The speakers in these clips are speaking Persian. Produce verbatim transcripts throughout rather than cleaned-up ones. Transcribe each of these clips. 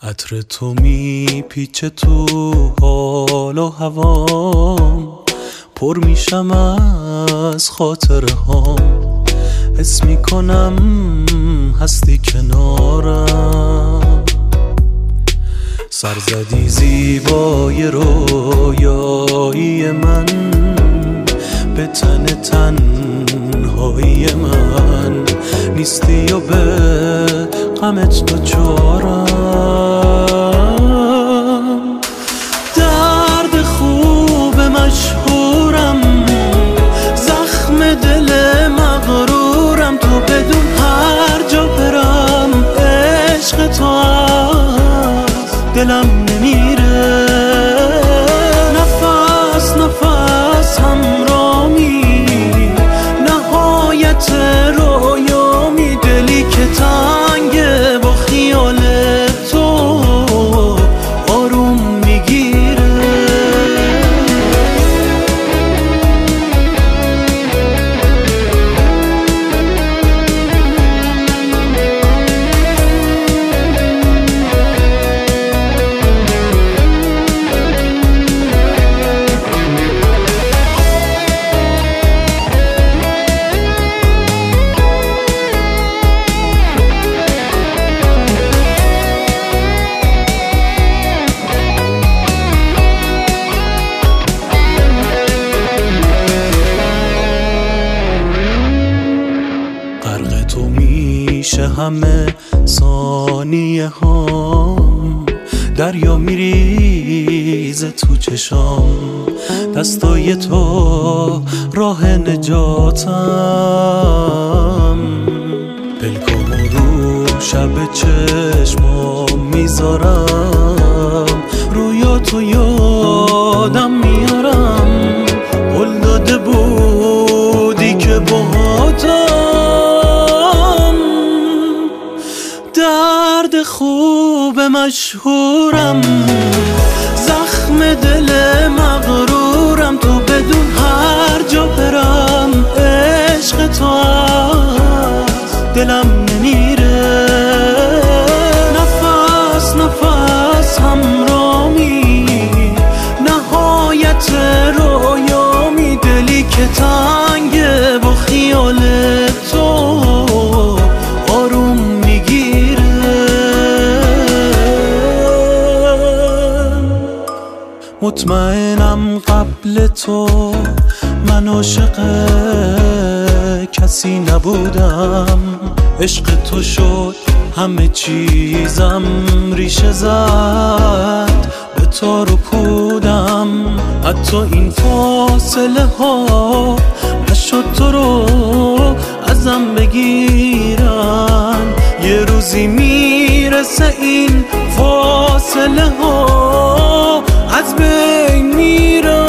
عطر تو میپیچه تو حال و هوام، پر میشم از خاطره هام، حس میکنم هستی کنارم. سرزدی زیبای رویایی من، به تن تنهایی من نیستی و به غمت دوچارم. درد خوب مشهورم، زخم دل مغرورم، تو بدون هر جا برم عشق تو از دلم نمیره. نفس نفس همرامی، نهایت رویامی، دلی که تنگه با خیال تو آروم میگیره. غرق تو میشه همه ثانیه هام، دریا میریزه تو چشام، دستای تو راه نجاتم. پلکام رو شب چشمام میذارم، رویا تو یادم میارم، قول داده بودی که باهاتم. درد خوب مشهورم، زخم دل مغرورم، تو بدون هر جا برم عشق تو از دلم نمیره. نفس نفس همرامی، نهایت رویامی، دلی که تنگه با خیال تو آروم میگیره. مطمئنم قبل تو من عاشق کسی نبودم، عشق تو شد همه چیزم، ریشه زد به تار و پودم. حتی این فاصله ها نشد تو رو ازم بگیرن، یه روزی میرسه این فاصله ها از بین میرن.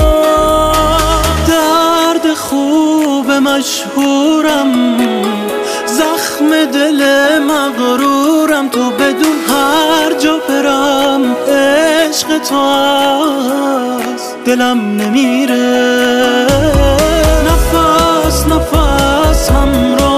درد خوب مشهورم، زخم دل مغرورم، تو بدون هر جا برم عشق تو از دلم نمیره. نفس نفس همراه